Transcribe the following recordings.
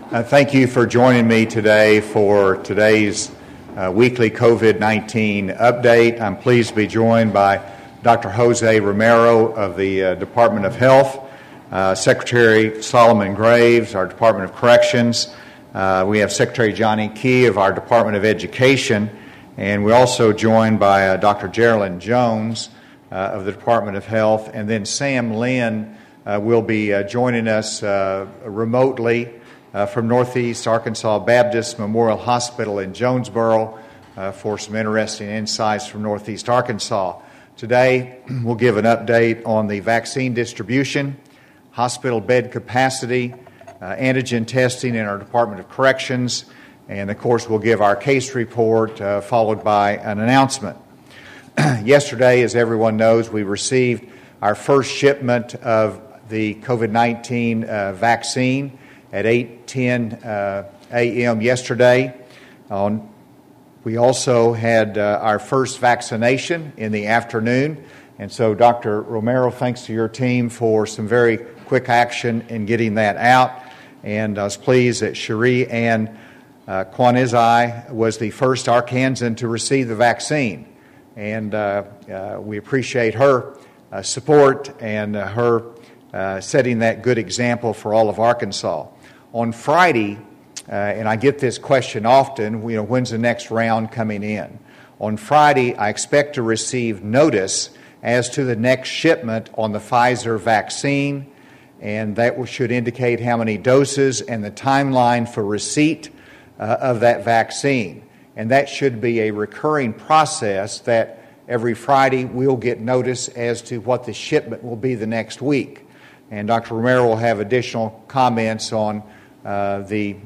Thank you for joining me today for today's weekly COVID-19 update. I'm pleased to be joined by Dr. Jose Romero of the Department of Health, Secretary Solomon Graves, our Department of Corrections. We have Secretary Johnny Key of our Department of Education, and we're also joined by Dr. Geraldine Jones of the Department of Health, and then Sam Lynn will be joining us remotely from Northeast Arkansas Baptist Memorial Hospital in Jonesboro for some interesting insights from Northeast Arkansas. Today, we'll give an update on the vaccine distribution, hospital bed capacity, antigen testing in our Department of Corrections, and of course, we'll give our case report followed by an announcement. Yesterday, as everyone knows, we received our first shipment of the COVID-19 vaccine at 8:10 a.m. yesterday. We also had our first vaccination in the afternoon. And so, Dr. Romero, thanks to your team for some very quick action in getting that out. And I was pleased that Cherie Ann Kwanizai was the first Arkansan to receive the vaccine. And we appreciate her support and her setting that good example for all of Arkansas. On Friday, and I get this question often, when's the next round coming in? On Friday, I expect to receive notice as to the next shipment on the Pfizer vaccine, and that should indicate how many doses and the timeline for receipt of that vaccine. And that should be a recurring process that every Friday we'll get notice as to what the shipment will be the next week. And Dr. Romero will have additional comments on the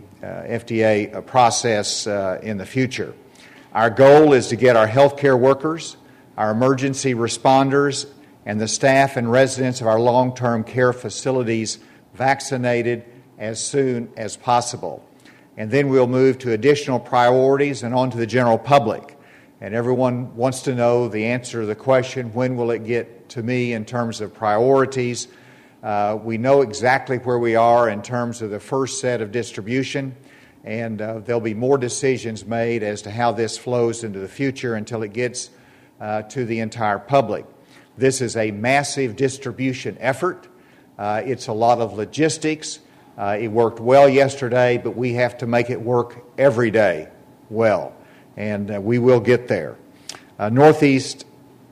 FDA process in the future. Our goal is to get our healthcare workers, our emergency responders, and the staff and residents of our long-term care facilities vaccinated as soon as possible. And then we'll move to additional priorities and on to the general public. And everyone wants to know the answer to the question, when will it get to me in terms of priorities? We know exactly where we are in terms of the first set of distribution, and there'll be more decisions made as to how this flows into the future until it gets to the entire public. This is a massive distribution effort. It's a lot of logistics. It worked well yesterday, but we have to make it work every day well, and we will get there. Northeast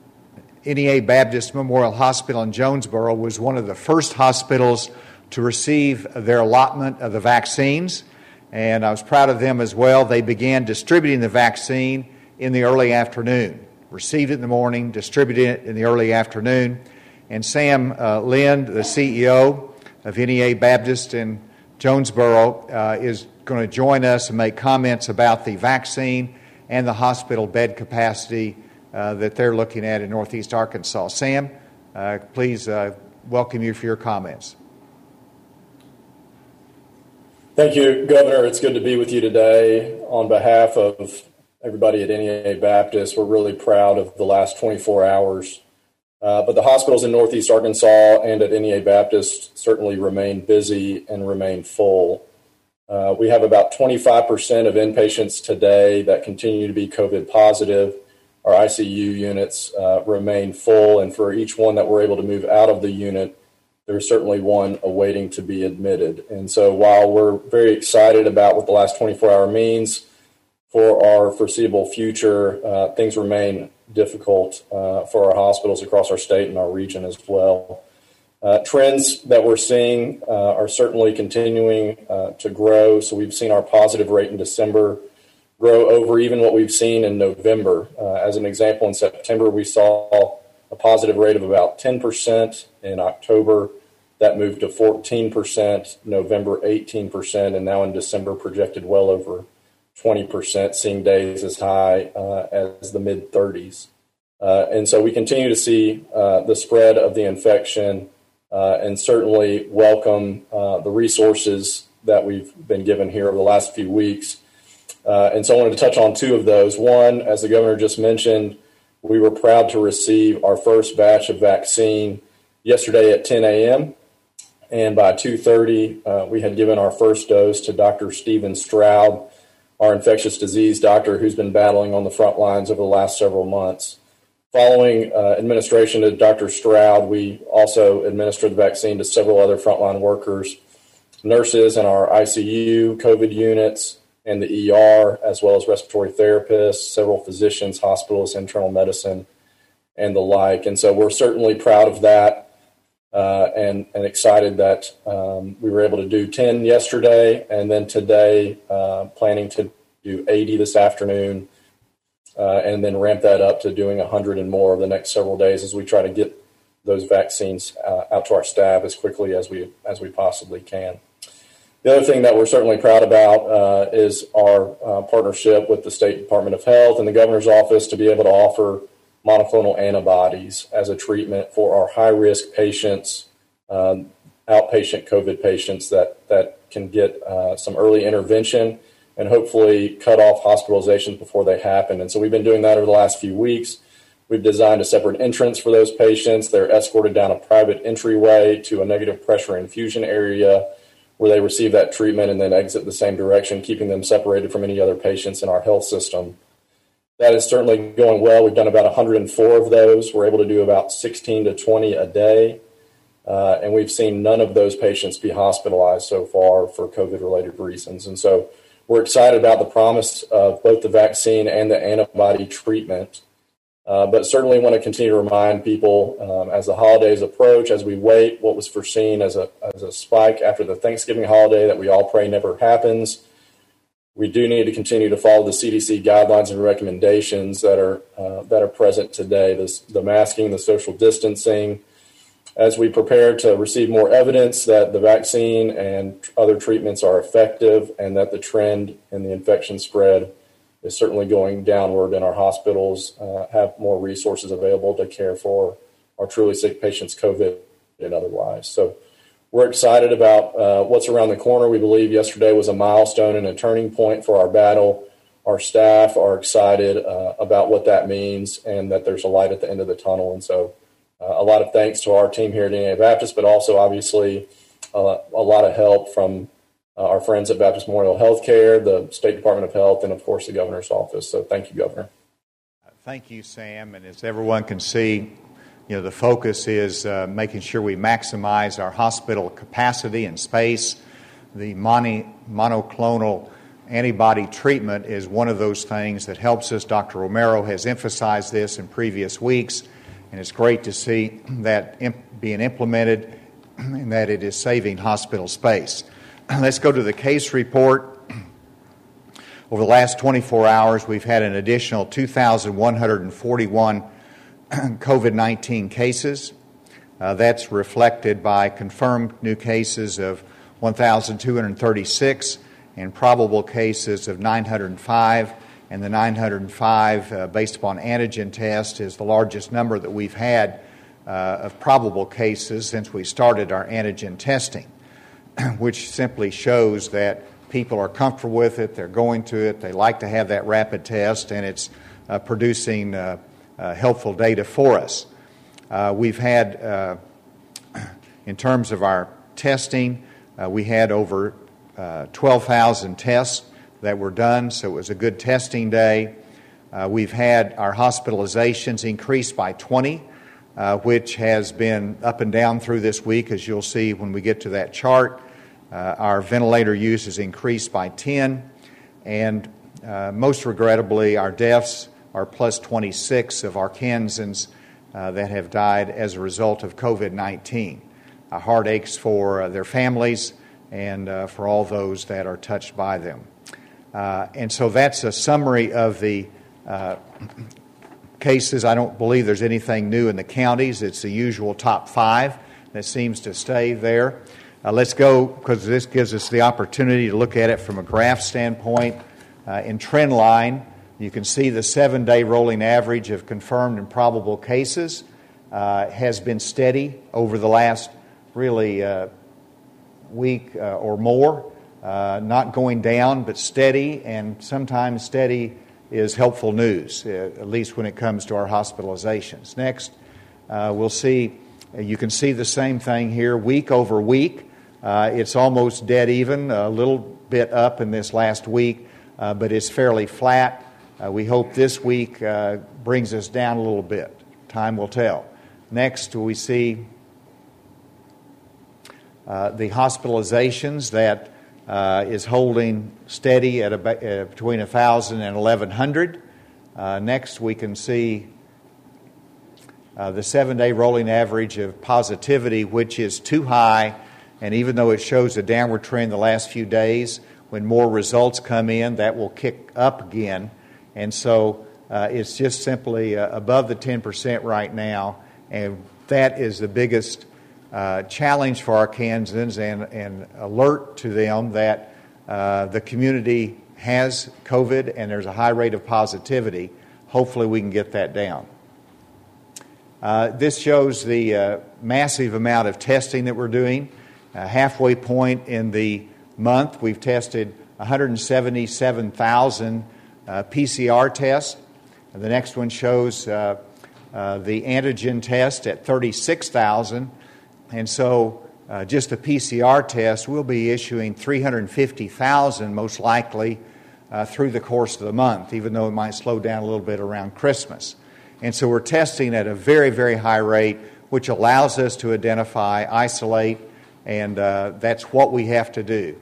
NEA Baptist Memorial Hospital in Jonesboro was one of the first hospitals to receive their allotment of the vaccines, and I was proud of them as well. They began distributing the vaccine in the early afternoon, received it in the morning, distributed it in the early afternoon, and Sam Lind, the CEO of NEA Baptist in Jonesboro, is going to join us and make comments about the vaccine and the hospital bed capacity that they're looking at in Northeast Arkansas. Sam, please welcome you for your comments. Thank you, Governor. It's good to be with you today. On behalf of everybody at NEA Baptist, we're really proud of the last 24 hours. But the hospitals in Northeast Arkansas and at NEA Baptist certainly remain busy and remain full. We have about 25% of inpatients today that continue to be COVID positive. Our ICU units remain full, and for each one that we're able to move out of the unit, there's certainly one awaiting to be admitted. And so while we're very excited about what the last 24-hour means for our foreseeable future, things remain difficult for our hospitals across our state and our region as well. Trends that we're seeing are certainly continuing to grow. So we've seen our positive rate in December grow over even what we've seen in November. As an example, in September, we saw a positive rate of about 10%. In October, that moved to 14%, November 18%, and now in December projected well over 20%, seeing days as high as the mid-30s. And so we continue to see the spread of the infection and certainly welcome the resources that we've been given here over the last few weeks. And so I wanted to touch on two of those. One, as the governor just mentioned, we were proud to receive our first batch of vaccine yesterday at 10 a.m. and by 2:30, we had given our first dose to Dr. Stephen Stroud, our infectious disease doctor who's been battling on the front lines over the last several months. Following administration to Dr. Stroud, we also administered the vaccine to several other frontline workers, nurses in our ICU, COVID units, and the ER, as well as respiratory therapists, several physicians, hospitalists, internal medicine, and the like. And so we're certainly proud of that and excited that we were able to do 10 yesterday, and then today planning to do 80 this afternoon, and then ramp that up to doing 100 and more over the next several days as we try to get those vaccines out to our staff as quickly as we possibly can. The other thing that we're certainly proud about is our partnership with the State Department of Health and the Governor's Office to be able to offer monoclonal antibodies as a treatment for our high-risk patients, outpatient COVID patients that can get some early intervention and hopefully cut off hospitalizations before they happen. And so we've been doing that over the last few weeks. We've designed a separate entrance for those patients. They're escorted down a private entryway to a negative pressure infusion area where they receive that treatment and then exit the same direction, keeping them separated from any other patients in our health system. That is certainly going well. We've done about 104 of those. We're able to do about 16 to 20 a day. And we've seen none of those patients be hospitalized so far for COVID-related reasons. And so we're excited about the promise of both the vaccine and the antibody treatment. But certainly want to continue to remind people as the holidays approach, as we wait what was foreseen as a spike after the Thanksgiving holiday that we all pray never happens. We do need to continue to follow the CDC guidelines and recommendations that are present today, the masking, the social distancing, as we prepare to receive more evidence that the vaccine and other treatments are effective and that the trend in the infection spread is certainly going downward in our hospitals, have more resources available to care for our truly sick patients, COVID and otherwise. So we're excited about what's around the corner. We believe yesterday was a milestone and a turning point for our battle. Our staff are excited about what that means and that there's a light at the end of the tunnel. And so a lot of thanks to our team here at Indiana Baptist, but also obviously a lot of help from our friends at Baptist Memorial Healthcare, the State Department of Health, and of course the Governor's Office. So thank you, Governor. Thank you, Sam. And as everyone can see, the focus is making sure we maximize our hospital capacity and space. The monoclonal antibody treatment is one of those things that helps us. Dr. Romero has emphasized this in previous weeks, and it's great to see that being implemented and that it is saving hospital space. Let's go to the case report. Over the last 24 hours, we've had an additional 2,141 COVID-19 cases. That's reflected by confirmed new cases of 1,236 and probable cases of 905. And the 905, based upon antigen test, is the largest number that we've had of probable cases since we started our antigen testing, which simply shows that people are comfortable with it, they're going to it, they like to have that rapid test, and it's producing helpful data for us. We've had, in terms of our testing, we had over 12,000 tests that were done, so it was a good testing day. We've had our hospitalizations increased by 20, which has been up and down through this week, as you'll see when we get to that chart. Our ventilator use has increased by 10, and most regrettably, our deaths are plus 26 of Arkansans that have died as a result of COVID-19. Our heart aches for their families and for all those that are touched by them. And so that's a summary of the cases. I don't believe there's anything new in the counties. It's the usual top 5 that seems to stay there. Let's go, because this gives us the opportunity to look at it from a graph standpoint. In trend line, you can see the 7-day rolling average of confirmed and probable cases has been steady over the last really week or more. Not going down, but steady, and sometimes steady is helpful news, at least when it comes to our hospitalizations. Next, we'll see, you can see the same thing here, week over week. It's almost dead even, a little bit up in this last week, but it's fairly flat. We hope this week brings us down a little bit. Time will tell. Next, we see the hospitalizations that is holding steady at between 1,000 and 1,100. Next, we can see the 7-day rolling average of positivity, which is too high, and even though it shows a downward trend the last few days, when more results come in, that will kick up again. And so it's just simply above the 10% right now, and that is the biggest challenge for Arkansans and alert to them that the community has COVID and there's a high rate of positivity. Hopefully we can get that down. This shows the massive amount of testing that we're doing. Halfway point in the month, we've tested 177,000 PCR tests. The next one shows the antigen test at 36,000. And so just a PCR test, we'll be issuing 350,000 most likely through the course of the month, even though it might slow down a little bit around Christmas. And so we're testing at a very, very high rate, which allows us to identify, isolate, and that's what we have to do.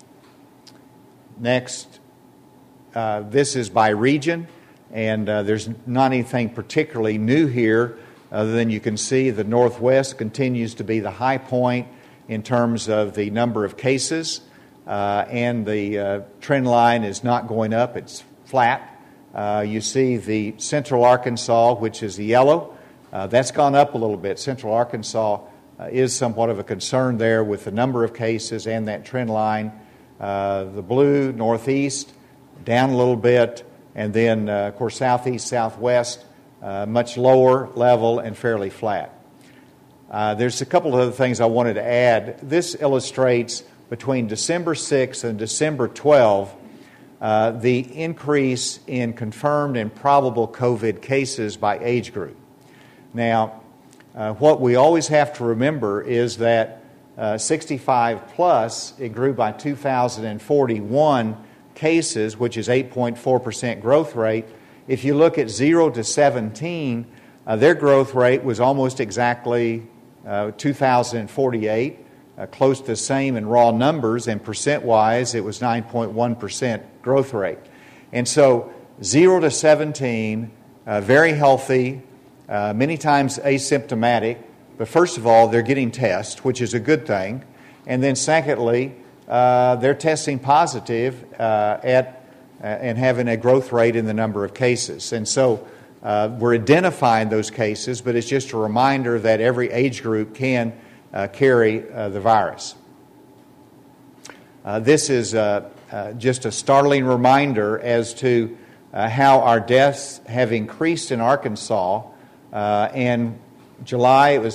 Next, this is by region, and there's not anything particularly new here other than you can see the Northwest continues to be the high point in terms of the number of cases, and the trend line is not going up, it's flat. You see the Central Arkansas, which is the yellow, that's gone up a little bit. Central Arkansas is somewhat of a concern there with the number of cases and that trend line. The blue, Northeast, down a little bit, and then, of course, Southeast, Southwest, much lower level and fairly flat. There's a couple of other things I wanted to add. This illustrates between December 6th and December 12th the increase in confirmed and probable COVID cases by age group. Now, what we always have to remember is that 65 plus, it grew by 2,041 cases, which is 8.4% growth rate. If you look at 0 to 17, their growth rate was almost exactly 2,048, close to the same in raw numbers, and percent-wise, it was 9.1% growth rate. And so 0 to 17, very healthy, many times asymptomatic, but first of all, they're getting tests, which is a good thing. And then secondly, they're testing positive and having a growth rate in the number of cases. And so we're identifying those cases, but it's just a reminder that every age group can carry the virus. This is just a startling reminder as to how our deaths have increased in Arkansas. In July, it was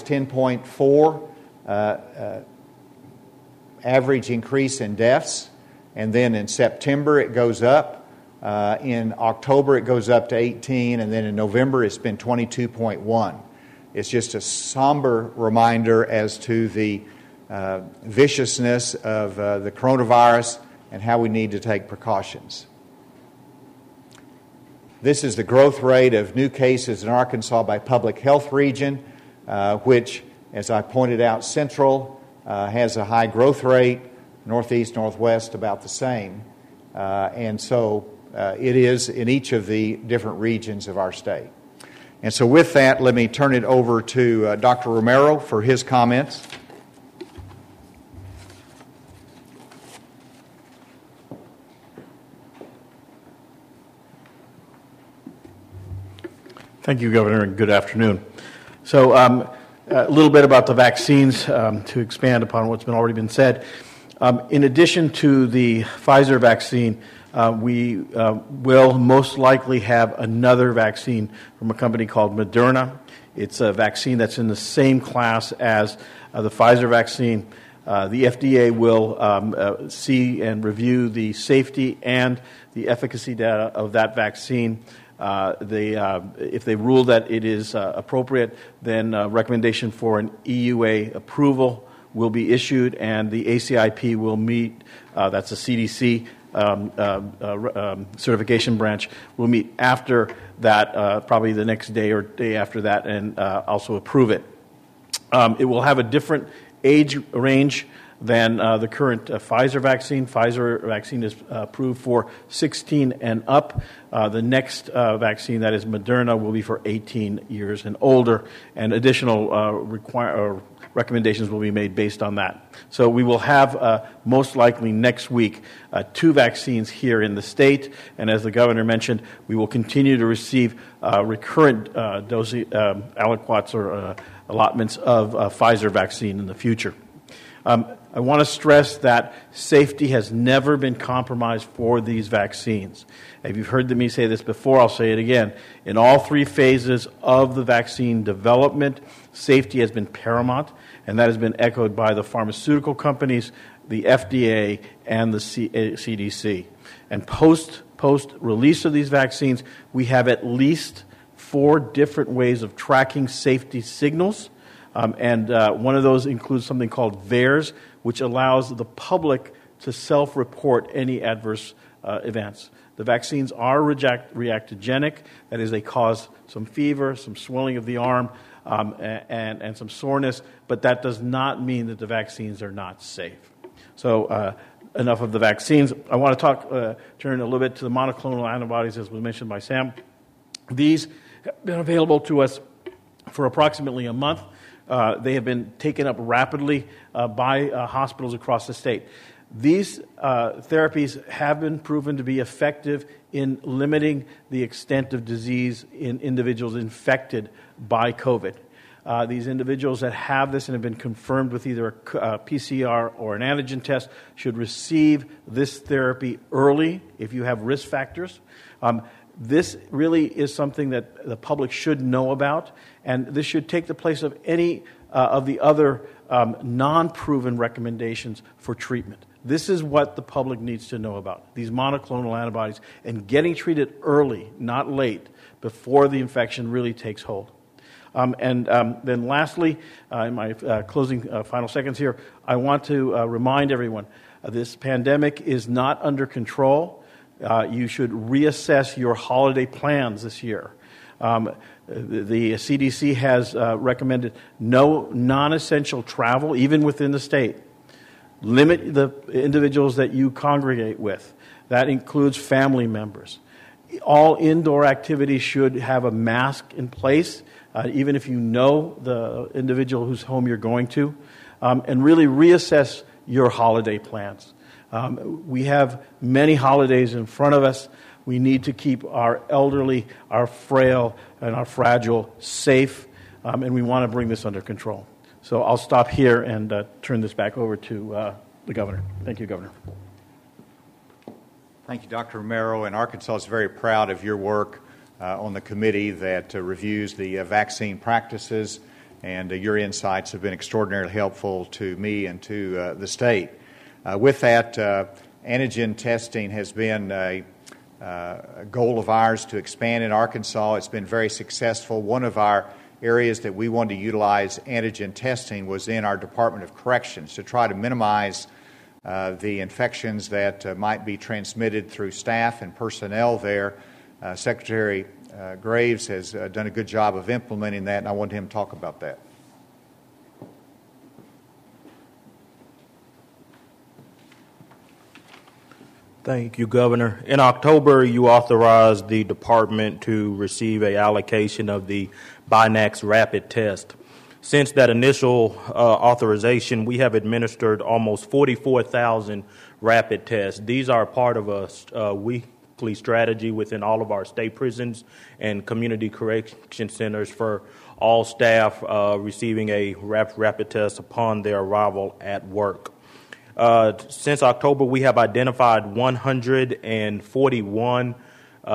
10.4 average increase in deaths. And then in September, it goes up. In October, it goes up to 18. And then in November, it's been 22.1. It's just a somber reminder as to the viciousness of the coronavirus and how we need to take precautions. This is the growth rate of new cases in Arkansas by public health region, which, as I pointed out, Central has a high growth rate, Northeast, Northwest about the same. And so it is in each of the different regions of our state. And so with that, let me turn it over to Dr. Romero for his comments. Thank you, Governor, and good afternoon. So a little bit about the vaccines to expand upon what's already been said. In addition to the Pfizer vaccine, we will most likely have another vaccine from a company called Moderna. It's a vaccine that's in the same class as the Pfizer vaccine. The FDA will see and review the safety and the efficacy data of that vaccine. If they rule that it is appropriate, then recommendation for an EUA approval will be issued, and the ACIP will meet, that's the CDC certification branch, will meet after that, probably the next day or day after that, and also approve it. It will have a different age range than the current Pfizer vaccine. Pfizer vaccine is approved for 16 and up. The next vaccine, that is Moderna, will be for 18 years and older, and additional recommendations will be made based on that. So we will have, most likely next week, 2 vaccines here in the state, and as the governor mentioned, we will continue to receive recurrent aliquots or allotments of Pfizer vaccine in the future. I want to stress that safety has never been compromised for these vaccines. If you've heard me say this before, I'll say it again. In all 3 phases of the vaccine development, safety has been paramount, and that has been echoed by the pharmaceutical companies, the FDA, and the CDC. And post-release of these vaccines, we have at least 4 different ways of tracking safety signals. And one of those includes something called VAERS, which allows the public to self-report any adverse events. The vaccines are reactogenic. That is, they cause some fever, some swelling of the arm, and some soreness, but that does not mean that the vaccines are not safe. So enough of the vaccines. I want to turn a little bit to the monoclonal antibodies, as was mentioned by Sam. These have been available to us for approximately a month. They have been taken up rapidly by hospitals across the state. These therapies have been proven to be effective in limiting the extent of disease in individuals infected by COVID. These individuals that have this and have been confirmed with either a PCR or an antigen test should receive this therapy early if you have risk factors. This really is something that the public should know about, and this should take the place of any of the other non-proven recommendations for treatment. This is what the public needs to know about, these monoclonal antibodies, and getting treated early, not late, before the infection really takes hold. Then lastly, in my closing final seconds here, I want to remind everyone, this pandemic is not under control. You should reassess your holiday plans this year. The CDC has recommended no non-essential travel, even within the state. Limit the individuals that you congregate with. That includes family members. All indoor activities should have a mask in place, even if you know the individual whose home you're going to, and really reassess your holiday plans. We have many holidays in front of us. We need to keep our elderly, our frail, and our fragile safe, and we want to bring this under control. So I'll stop here and turn this back over to the governor. Thank you, Governor. Thank you, Dr. Romero. And Arkansas is very proud of your work on the committee that reviews the vaccine practices, and your insights have been extraordinarily helpful to me and to the state. With that, antigen testing has been a goal of ours to expand in Arkansas. It's been very successful. One of our areas that we wanted to utilize antigen testing was in our Department of Corrections to try to minimize the infections that might be transmitted through staff and personnel there. Secretary Graves has done a good job of implementing that, and I wanted him to talk about that. Thank you, Governor. In October, you authorized the department to receive an allocation of the Binax rapid test. Since that initial authorization, we have administered almost 44,000 rapid tests. These are part of a weekly strategy within all of our state prisons and community correction centers for all staff receiving a rapid test upon their arrival at work. Since October, we have identified 141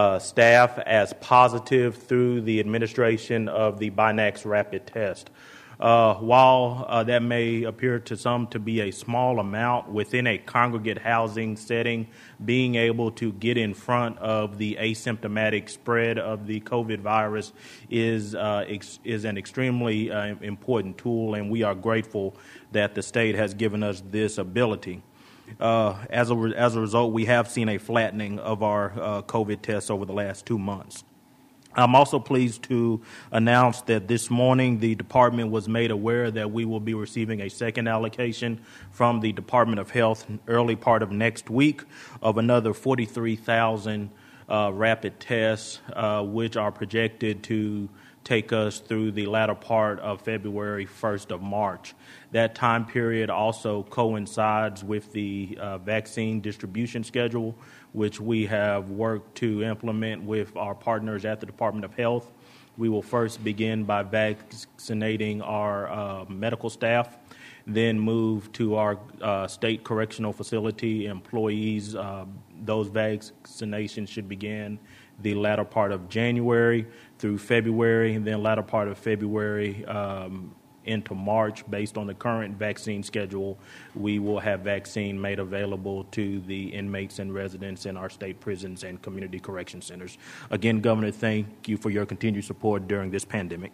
staff as positive through the administration of the Binax rapid test. While that may appear to some to be a small amount within a congregate housing setting, being able to get in front of the asymptomatic spread of the COVID virus is an extremely important tool, and we are grateful that the state has given us this ability. As a result, we have seen a flattening of our COVID tests over the last 2 months. I'm also pleased to announce that this morning the department was made aware that we will be receiving a second allocation from the Department of Health early part of next week of another 43,000 rapid tests, which are projected to take us through the latter part of February, 1st of March. That time period also coincides with the vaccine distribution schedule, which we have worked to implement with our partners at the Department of Health. We will first begin by vaccinating our medical staff, then move to our state correctional facility employees. Those vaccinations should begin the latter part of January through February, and then latter part of February into March. Based on the current vaccine schedule, we will have vaccine made available to the inmates and residents in our state prisons and community correction centers. Again, Governor, thank you for your continued support during this pandemic.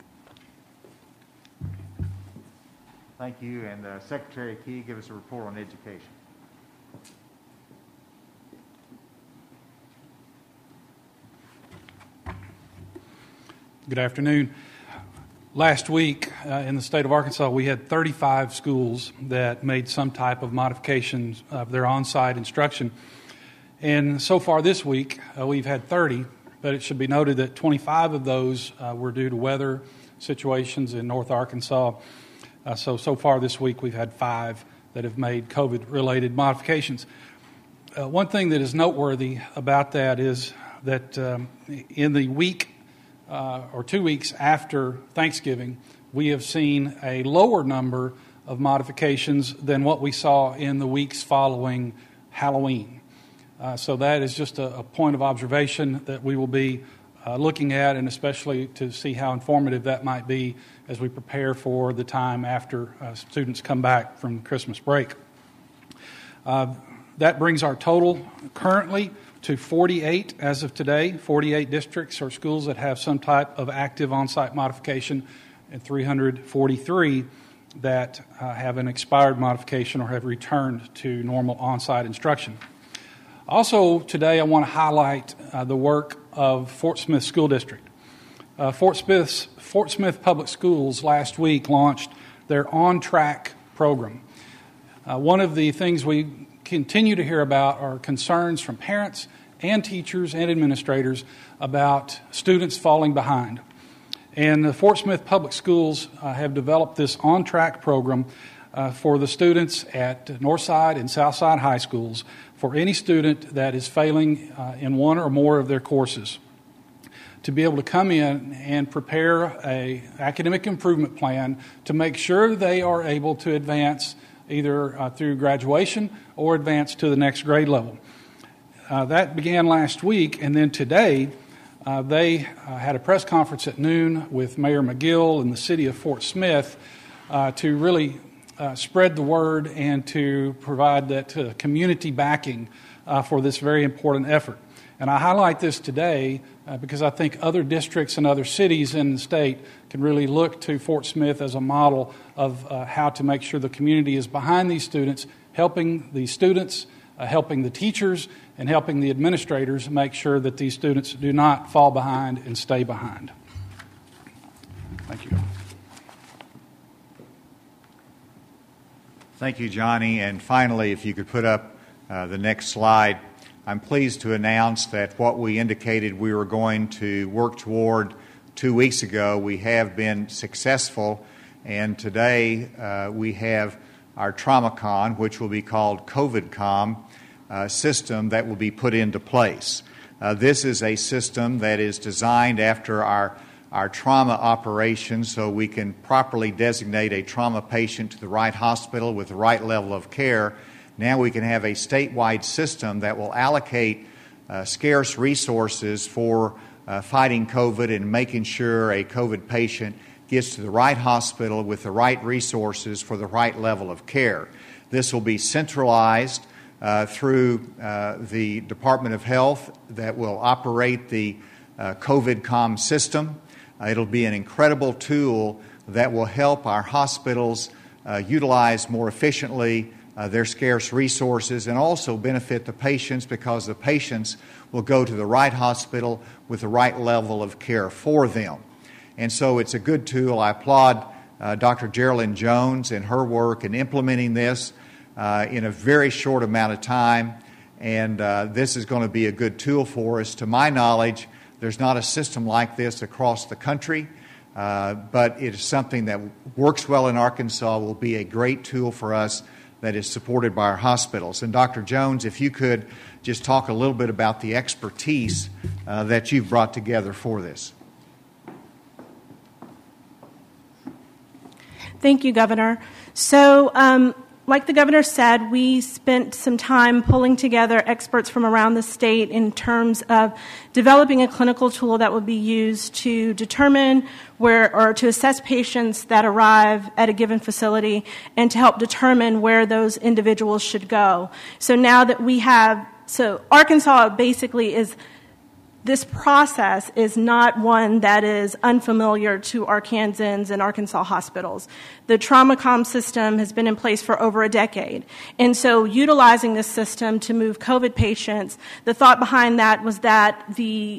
Thank you. And Secretary Key, give us a report on education. Good afternoon. Last week in the state of Arkansas, we had 35 schools that made some type of modifications of their on-site instruction. And so far this week, we've had 30, but it should be noted that 25 of those were due to weather situations in North Arkansas. So far this week, we've had 5 that have made COVID-related modifications. One thing that is noteworthy about that is that in the week or 2 weeks after Thanksgiving, we have seen a lower number of modifications than what we saw in the weeks following Halloween. So that is just a point of observation that we will be looking at, and especially to see how informative that might be as we prepare for the time after students come back from Christmas break. That brings our total currently to 48 as of today, 48 districts or schools that have some type of active on-site modification, and 343 that have an expired modification or have returned to normal on-site instruction. Also today I want to highlight the work of Fort Smith School District. Fort Smith Public Schools last week launched their On Track program. One of the things we continue to hear about are concerns from parents and teachers and administrators about students falling behind. And the Fort Smith Public Schools have developed this On Track program for the students at Northside and Southside High Schools for any student that is failing in one or more of their courses, to be able to come in and prepare an academic improvement plan to make sure they are able to advance either through graduation or advance to the next grade level. That began last week, and then today they had a press conference at noon with Mayor McGill and the city of Fort Smith to really spread the word and to provide that community backing for this very important effort. And I highlight this today because I think other districts and other cities in the state can really look to Fort Smith as a model of how to make sure the community is behind these students, helping the students, helping the teachers, and helping the administrators make sure that these students do not fall behind and stay behind. Thank you. Thank you, Johnny. And finally, if you could put up the next slide. I'm pleased to announce that what we indicated we were going to work toward 2 weeks ago, we have been successful. And today we have our TraumaCon, which will be called COVIDCom, system that will be put into place. This is a system that is designed after our trauma operations, so we can properly designate a trauma patient to the right hospital with the right level of care. Now we can have a statewide system that will allocate scarce resources for fighting COVID and making sure a COVID patient gets to the right hospital with the right resources for the right level of care. This will be centralized through the Department of Health that will operate the COVID-COM system. It'll be an incredible tool that will help our hospitals utilize more efficiently their scarce resources and also benefit the patients because the patients will go to the right hospital with the right level of care for them. And so it's a good tool. I applaud Dr. Geraldine Jones and her work in implementing this in a very short amount of time, and this is going to be a good tool for us. To my knowledge, there's not a system like this across the country, but it is something that works well in Arkansas, will be a great tool for us that is supported by our hospitals. And Dr. Jones, if you could just talk a little bit about the expertise that you've brought together for this. Thank you, Governor. So, like the governor said, we spent some time pulling together experts from around the state in terms of developing a clinical tool that would be used to determine or to assess patients that arrive at a given facility and to help determine where those individuals should go. So now that Arkansas basically is, this process is not one that is unfamiliar to Arkansans and Arkansas hospitals. The TraumaCom system has been in place for over a decade. And so utilizing this system to move COVID patients, the thought behind that was that the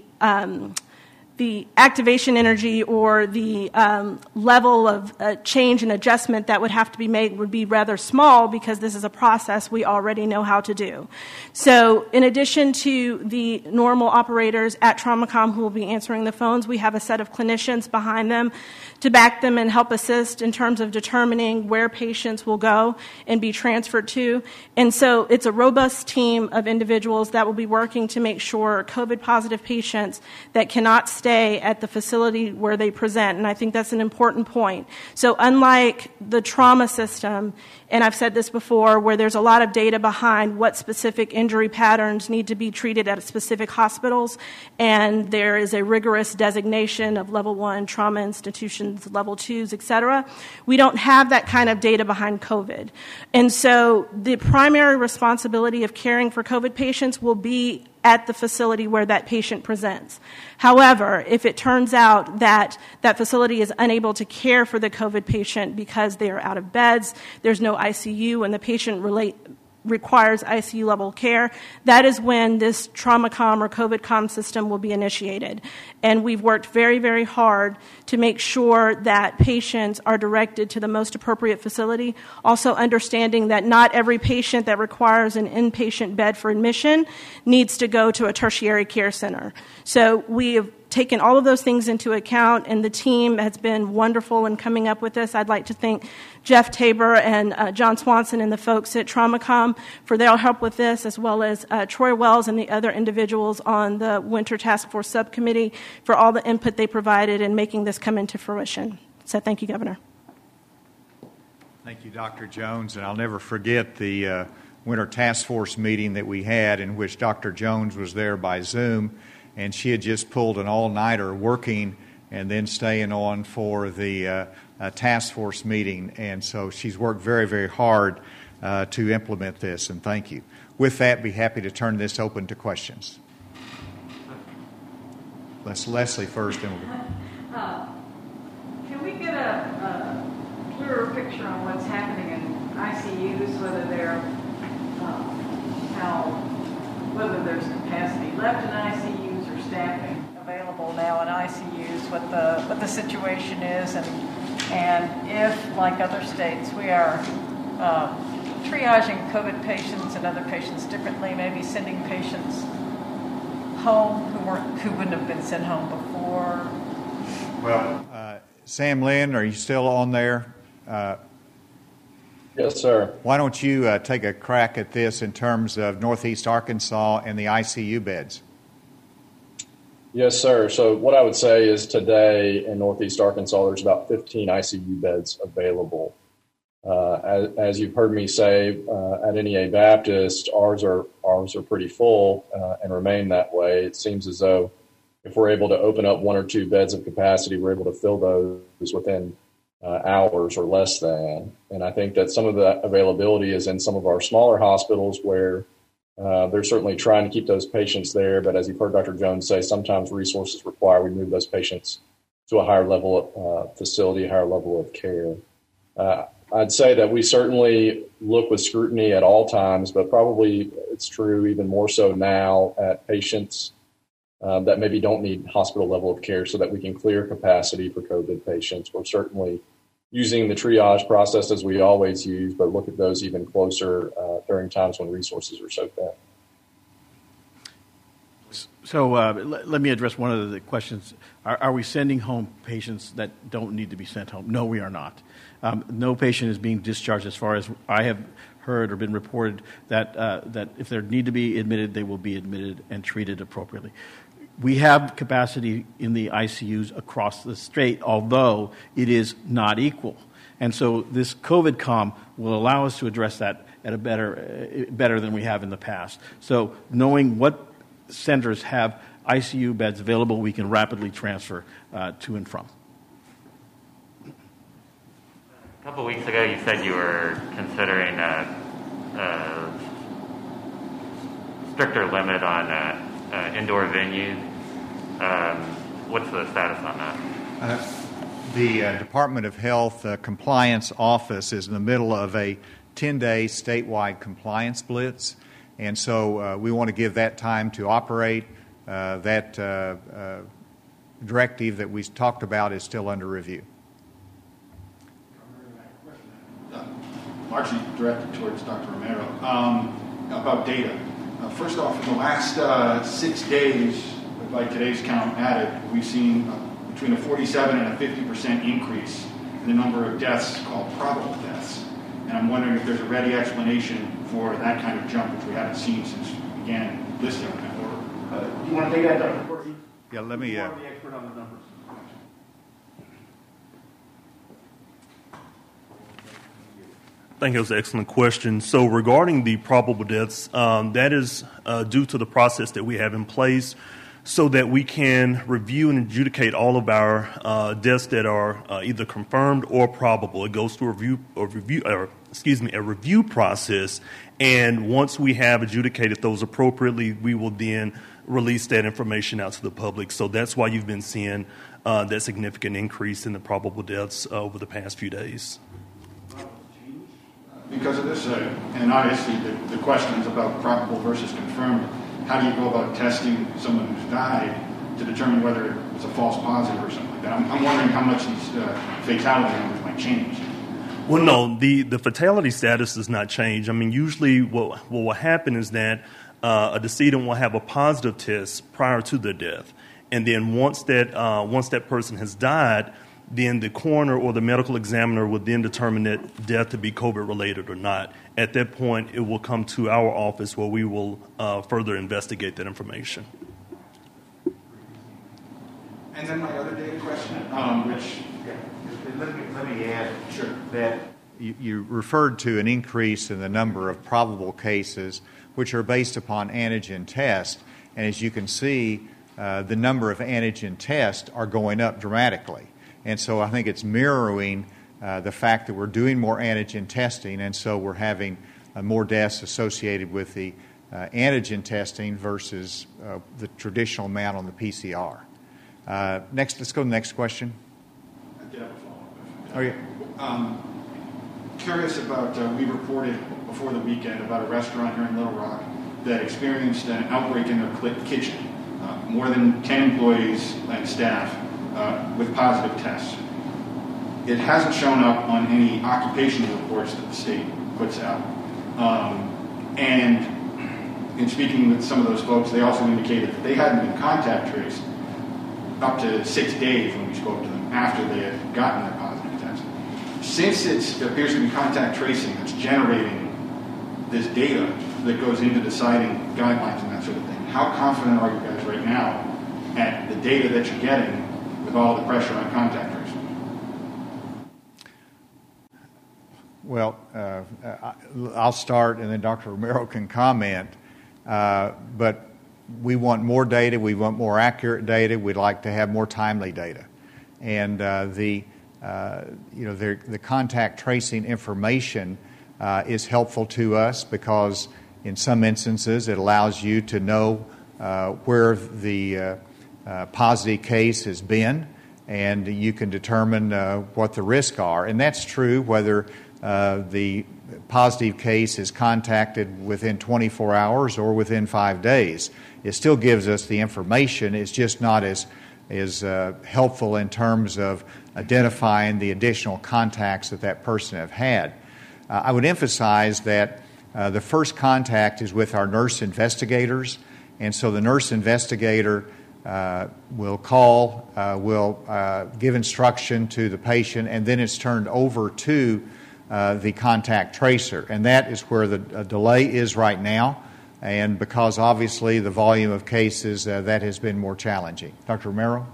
activation energy or the level of change and adjustment that would have to be made would be rather small because this is a process we already know how to do. So in addition to the normal operators at TraumaCom who will be answering the phones, we have a set of clinicians behind them to back them and help assist in terms of determining where patients will go and be transferred to. And so it's a robust team of individuals that will be working to make sure COVID-positive patients that cannot stay at the facility where they present, and I think that's an important point. So unlike the trauma system, and I've said this before, where there's a lot of data behind what specific injury patterns need to be treated at specific hospitals, and there is a rigorous designation of level 1 trauma institutions, level 2s, et cetera. We don't have that kind of data behind COVID. And so the primary responsibility of caring for COVID patients will be at the facility where that patient presents. However, if it turns out that that facility is unable to care for the COVID patient because they are out of beds, there's no ICU, and the patient requires ICU level care, that is when this TraumaCom or COVID-COM system will be initiated. And we've worked very, very hard to make sure that patients are directed to the most appropriate facility, also understanding that not every patient that requires an inpatient bed for admission needs to go to a tertiary care center. So we have taken all of those things into account, and the team has been wonderful in coming up with this. I'd like to thank Jeff Tabor and John Swanson and the folks at TraumaCom for their help with this, as well as Troy Wells and the other individuals on the Winter Task Force Subcommittee for all the input they provided in making this come into fruition. So thank you, Governor. Thank you, Dr. Jones, and I'll never forget the Winter Task Force meeting that we had in which Dr. Jones was there by Zoom, and she had just pulled an all-nighter working and then staying on for the task force meeting. And so she's worked very, very hard to implement this, and thank you. With that, be happy to turn this open to questions. Let's Leslie first, then we'll go. Can we get a clearer picture on what's happening in ICUs, whether there's capacity left in ICUs or staffing available now in ICUs, what the situation is, and if, like other states, we are triaging COVID patients and other patients differently, maybe sending patients home who wouldn't have been sent home before. Well, Sam Lynn, are you still on there? Yes, sir. Why don't you take a crack at this in terms of Northeast Arkansas and the ICU beds? Yes, sir. So what I would say is today in Northeast Arkansas, there's about 15 ICU beds available. As you've heard me say at NEA Baptist, ours are pretty full and remain that way. It seems as though if we're able to open up 1 or 2 beds of capacity, we're able to fill those within hours or less than. And I think that some of the availability is in some of our smaller hospitals where they're certainly trying to keep those patients there. But as you've heard Dr. Jones say, sometimes resources require we move those patients to a higher level of facility, a higher level of care. I'd say that we certainly look with scrutiny at all times, but probably it's true even more so now at patients that maybe don't need hospital level of care so that we can clear capacity for COVID patients. We're certainly using the triage process as we always use, but look at those even closer during times when resources are so thin. So let me address one of the questions. Are we sending home patients that don't need to be sent home? No, we are not. No patient is being discharged as far as I have heard or been reported that if they need to be admitted, they will be admitted and treated appropriately. We have capacity in the ICUs across the state, although it is not equal. And so this COVID calm will allow us to address that at a better than we have in the past. So knowing what centers have ICU beds available, we can rapidly transfer to and from. A couple weeks ago, you said you were considering a stricter limit on indoor venues. What's the status on that? The Department of Health Compliance Office is in the middle of a 10-day statewide compliance blitz, and so we want to give that time to operate. That directive that we talked about is still under review. Largely directed towards Dr. Romero, about data. First off, in the last 6 days, by today's count added, we've seen between a 47 and a 50% increase in the number of deaths called probable deaths. And I'm wondering if there's a ready explanation for that kind of jump, which we haven't seen since we began listing that order. Do you want to take that, Dr. Corsi? Yeah, let me... You are the expert on the numbers. I think it was an excellent question. So regarding the probable deaths, that is due to the process that we have in place so that we can review and adjudicate all of our deaths that are either confirmed or probable. It goes through a review process, and once we have adjudicated those appropriately, we will then release that information out to the public. So that's why you've been seeing that significant increase in the probable deaths over the past few days. Because of this, and obviously the questions about probable versus confirmed, how do you go about testing someone who's died to determine whether it's a false positive or something like that? I'm wondering how much these fatality numbers might change. Well, no, the fatality status does not change. I mean, usually what will happen is that a decedent will have a positive test prior to their death. And then once that person has died, then the coroner or the medical examiner will then determine that death to be COVID-related or not. At that point, it will come to our office where we will further investigate that information. And then my other data question, let me add that you referred to an increase in the number of probable cases, which are based upon antigen tests. And as you can see, the number of antigen tests are going up dramatically. And so I think it's mirroring the fact that we're doing more antigen testing, and so we're having more deaths associated with the antigen testing versus the traditional amount on the PCR. Next, let's go to the next question. I did have a follow-up. Oh, yeah. Curious about, we reported before the weekend about a restaurant here in Little Rock that experienced an outbreak in their kitchen. More than 10 employees and staff with positive tests. It hasn't shown up on any occupational reports that the state puts out. And in speaking with some of those folks, they also indicated that they hadn't been contact traced up to 6 days when we spoke to them after they had gotten their positive test. Since it appears to be contact tracing that's generating this data that goes into deciding guidelines and that sort of thing, how confident are you guys right now at the data that you're getting with all the pressure on contact tracing? Well, I'll start, and then Dr. Romero can comment. But we want more data. We want more accurate data. We'd like to have more timely data. And the contact tracing information is helpful to us because in some instances it allows you to know where the positive case has been, and you can determine what the risks are. And that's true whether the positive case is contacted within 24 hours or within 5 days. It still gives us the information. It's just not as helpful in terms of identifying the additional contacts that person have had. I would emphasize that the first contact is with our nurse investigators, and so the nurse investigator will call, will give instruction to the patient, and then it's turned over to the contact tracer. And that is where the delay is right now, and because obviously the volume of cases, that has been more challenging. Dr. Romero?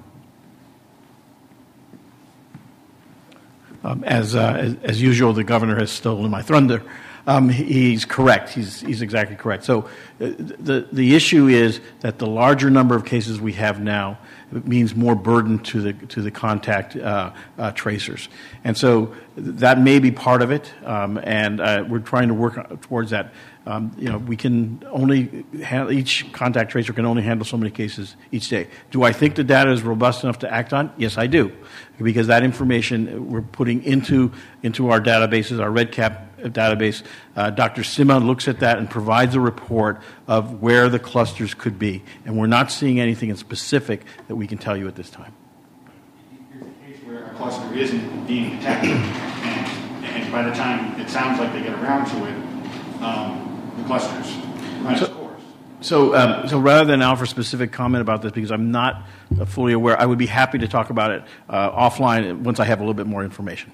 As usual, the governor has stolen my thunder. He's correct. He's exactly correct. So the issue is that the larger number of cases we have now means more burden to the contact tracers, and so that may be part of it. And we're trying to work towards that. We can only each contact tracer can only handle so many cases each day. Do I think the data is robust enough to act on? Yes, I do, because that information we're putting into our databases, our REDCap database. Dr. Sima looks at that and provides a report of where the clusters could be, and we're not seeing anything in specific that we can tell you at this time. Here's a case where a cluster isn't being detected, and by the time it sounds like they get around to it, the clusters run its course. So rather than offer specific comment about this, because I'm not fully aware, I would be happy to talk about it offline once I have a little bit more information.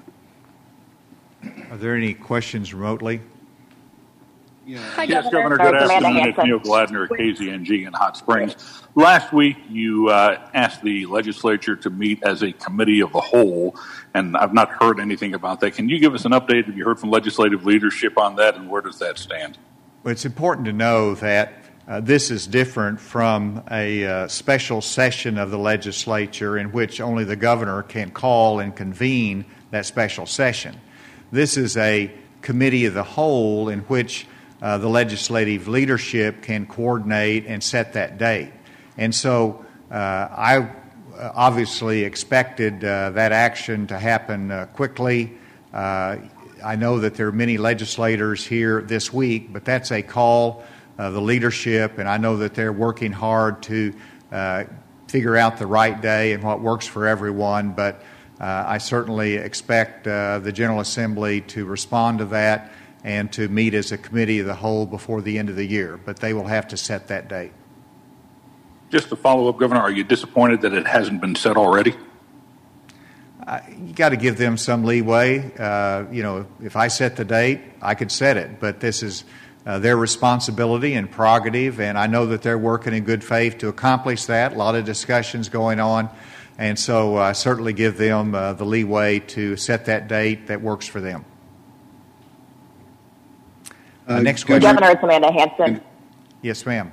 Are there any questions remotely? Hi, yes, Governor. Good afternoon. It's Neil Gladner at KZNG in Hot Springs. Last week, you asked the legislature to meet as a committee of the whole, and I've not heard anything about that. Can you give us an update? Have you heard from legislative leadership on that, and where does that stand? Well, it's important to know that this is different from a special session of the legislature in which only the governor can call and convene that special session. This is a committee of the whole in which the legislative leadership can coordinate and set that date. And so I obviously expected that action to happen quickly. I know that there are many legislators here this week, but that's a call of the leadership, and I know that they're working hard to figure out the right day and what works for everyone, but I certainly expect the General Assembly to respond to that and to meet as a committee of the whole before the end of the year, but they will have to set that date. Just to follow up, Governor, are you disappointed that it hasn't been set already? You got to give them some leeway. If I set the date, I could set it, but this is their responsibility and prerogative, and I know that they're working in good faith to accomplish that. A lot of discussions going on, and so I certainly give them the leeway to set that date that works for them. Next question. Governor, it's Amanda Hanson. Yes, ma'am.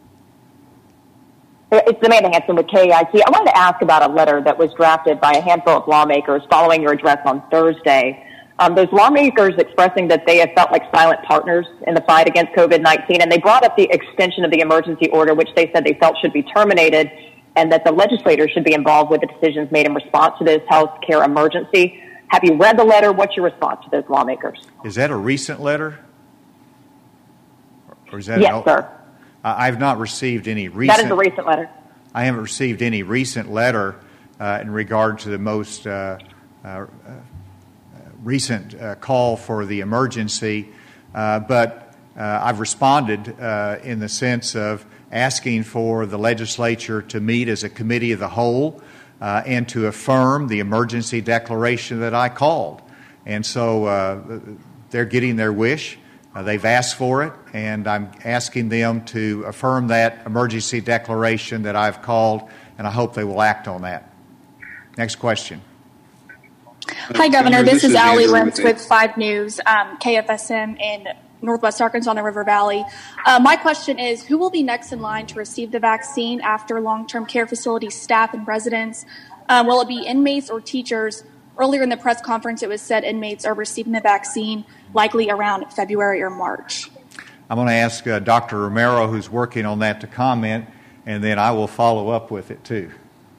It's Amanda Hanson with KIC. I wanted to ask about a letter that was drafted by a handful of lawmakers following your address on Thursday. Those lawmakers expressing that they have felt like silent partners in the fight against COVID-19, and they brought up the extension of the emergency order, which they said they felt should be terminated, and that the legislators should be involved with the decisions made in response to this health care emergency. Have you read the letter? What's your response to those lawmakers? Is that a recent letter? Or is that yes, sir. I've not received any recent... That is a recent letter. I haven't received any recent letter in regard to the most recent call for the emergency, but I've responded in the sense of asking for the legislature to meet as a committee of the whole and to affirm the emergency declaration that I called. And so they're getting their wish. They've asked for it, and I'm asking them to affirm that emergency declaration that I've called, and I hope they will act on that. Next question. Hi, Governor. This is Allie Lentz with 5 News, KFSM in Northwest Arkansas and the River Valley. My question is, who will be next in line to receive the vaccine after long-term care facility staff and residents? Will it be inmates or teachers? Earlier in the press conference, it was said inmates are receiving the vaccine likely around February or March. I'm going to ask Dr. Romero, who's working on that, to comment, and then I will follow up with it too.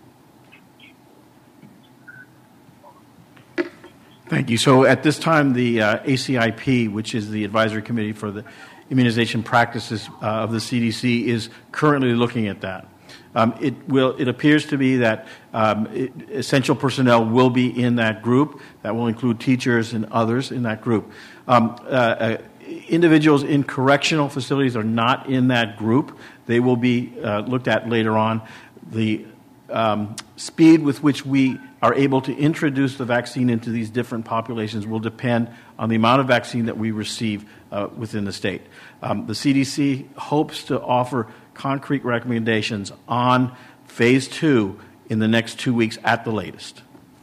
Thank you. So at this time, the ACIP, which is the Advisory Committee for the Immunization Practices of the CDC, is currently looking at that. It appears to be that essential personnel will be in that group. That will include teachers and others in that group. Individuals in correctional facilities are not in that group. They will be looked at later on. The speed with which we are able to introduce the vaccine into these different populations will depend on the amount of vaccine that we receive within the state. The CDC hopes to offer concrete recommendations on phase 2 in the next 2 weeks at the latest.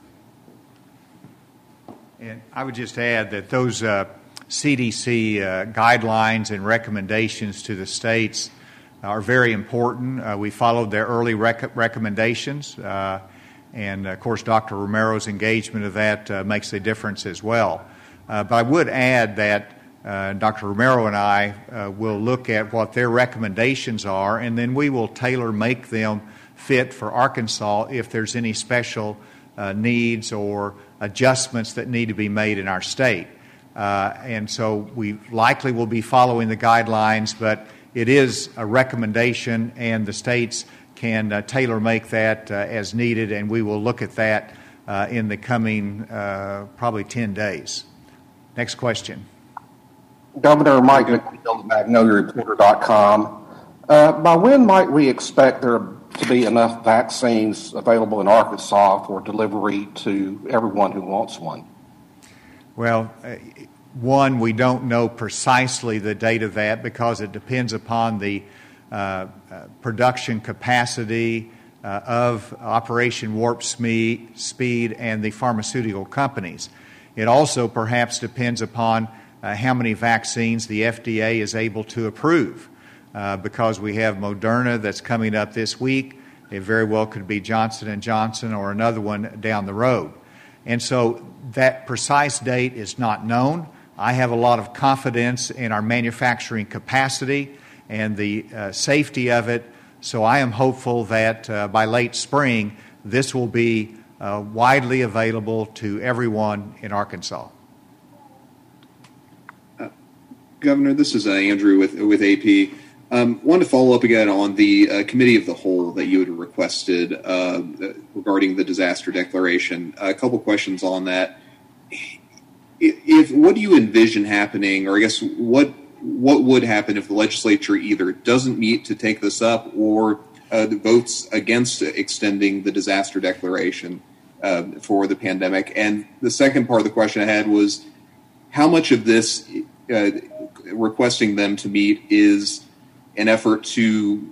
And I would just add that those CDC guidelines and recommendations to the states are very important. We followed their early recommendations, and of course Dr. Romero's engagement of that makes a difference as well. But I would add that Dr. Romero and I will look at what their recommendations are, and then we will tailor-make them fit for Arkansas if there's any special needs or adjustments that need to be made in our state. And so we likely will be following the guidelines, but it is a recommendation, and the states can tailor-make that as needed, and we will look at that in the coming probably 10 days. Next question. Governor Mike McNeil, MagnoliaReporter.com. By when might we expect there to be enough vaccines available in Arkansas for delivery to everyone who wants one? Well, one, we don't know precisely the date of that because it depends upon the production capacity of Operation Warp Speed and the pharmaceutical companies. It also perhaps depends upon how many vaccines the FDA is able to approve because we have Moderna that's coming up this week. It very well could be Johnson & Johnson or another one down the road. And so that precise date is not known. I have a lot of confidence in our manufacturing capacity and the safety of it, so I am hopeful that by late spring this will be widely available to everyone in Arkansas. Governor, this is Andrew with AP. Wanted to follow up again on the committee of the whole that you had requested regarding the disaster declaration. A couple questions on that. What do you envision happening, or I guess what would happen if the legislature either doesn't meet to take this up or votes against extending the disaster declaration for the pandemic? And the second part of the question I had was, how much of this requesting them to meet is an effort to,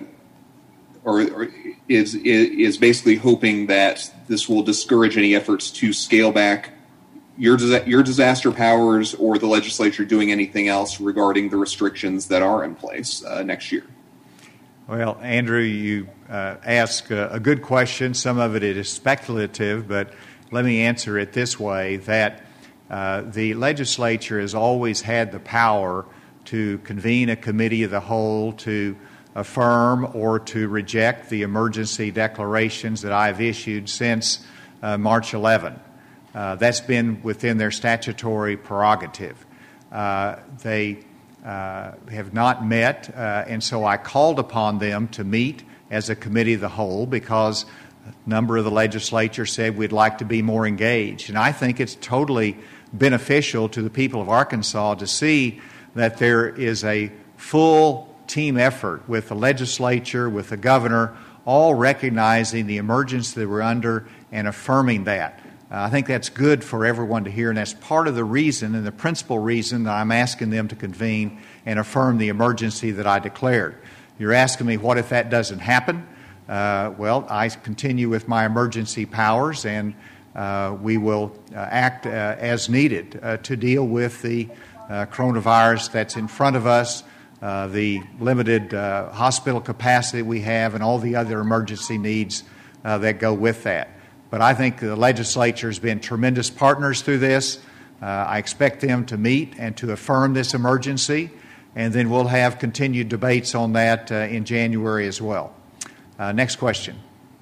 or is basically hoping that this will discourage any efforts to scale back your disaster powers or the legislature doing anything else regarding the restrictions that are in place next year? Well, Andrew, you ask a good question. Some of it is speculative, but let me answer it this way, that the legislature has always had the power to convene a committee of the whole to affirm or to reject the emergency declarations that I've issued since March 11. That's been within their statutory prerogative. They have not met, and so I called upon them to meet as a committee of the whole because a number of the legislature said we'd like to be more engaged. And I think it's totally beneficial to the people of Arkansas to see that there is a full team effort with the legislature, with the governor, all recognizing the emergency that we're under and affirming that. I think that's good for everyone to hear, and that's part of the reason and the principal reason that I'm asking them to convene and affirm the emergency that I declared. You're asking me, what if that doesn't happen? Well, I continue with my emergency powers, and we will act as needed to deal with the coronavirus that's in front of us, the limited hospital capacity we have, and all the other emergency needs that go with that. But I think the legislature has been tremendous partners through this. I expect them to meet and to affirm this emergency, and then we'll have continued debates on that in January as well. Next question.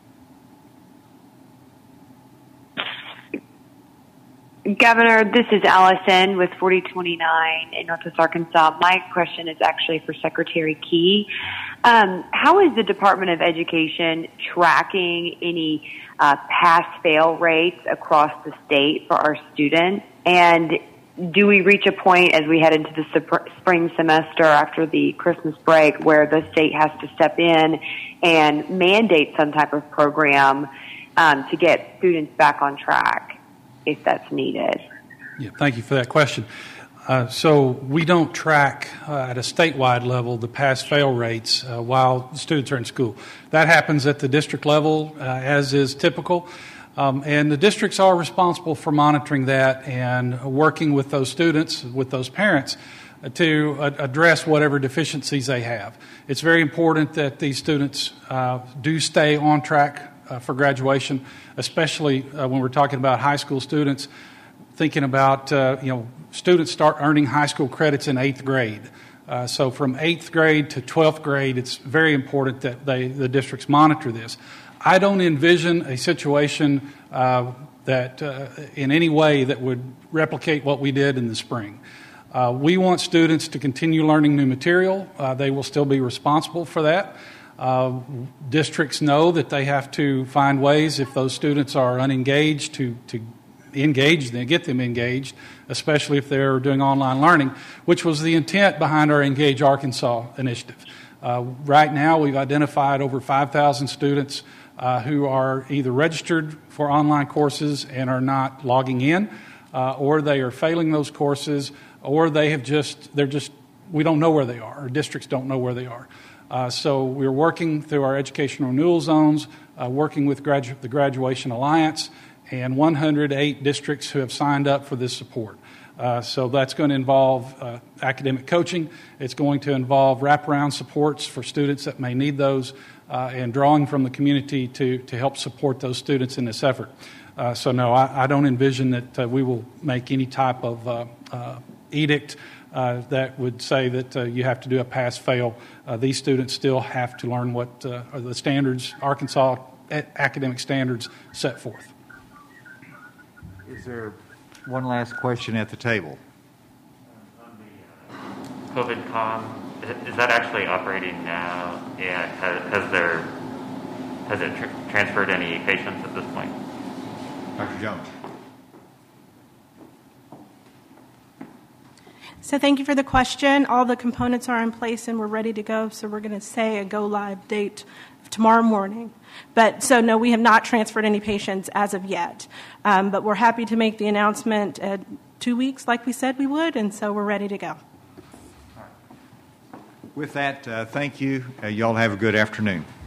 Governor, this is Allison with 4029 in Northwest Arkansas. My question is actually for Secretary Key. How is the Department of Education tracking any pass-fail rates across the state for our students? And do we reach a point as we head into the spring semester after the Christmas break where the state has to step in and mandate some type of program to get students back on track if that's needed? Yeah, thank you for that question. So we don't track at a statewide level the pass-fail rates while students are in school. That happens at the district level, as is typical. And the districts are responsible for monitoring that and working with those students, with those parents, to address whatever deficiencies they have. It's very important that these students do stay on track for graduation, especially when we're talking about high school students, thinking about, students start earning high school credits in 8th grade. So from 8th grade to 12th grade, it's very important that the districts monitor this. I don't envision a situation that in any way that would replicate what we did in the spring. We want students to continue learning new material. They will still be responsible for that. Districts know that they have to find ways, if those students are unengaged, to engage them, get them engaged, especially if they're doing online learning, which was the intent behind our Engage Arkansas initiative. Right now, we've identified over 5,000 students who are either registered for online courses and are not logging in, or they are failing those courses, or we don't know where they are, or districts don't know where they are. So we're working through our education renewal zones, working with the Graduation Alliance, and 108 districts who have signed up for this support. So that's going to involve academic coaching. It's going to involve wraparound supports for students that may need those, and drawing from the community to help support those students in this effort. So no, I don't envision that we will make any type of edict that would say that you have to do a pass-fail. These students still have to learn what are the standards, Arkansas academic standards set forth. Is there one last question at the table? On the COVID-COM, is that actually operating now? And has it transferred any patients at this point? Dr. Jones. So thank you for the question. All the components are in place and we're ready to go. So we're going to say a go-live date tomorrow morning. So no, we have not transferred any patients as of yet. But we're happy to make the announcement at 2 weeks like we said we would, and so we're ready to go. With that, thank you. Y'all have a good afternoon.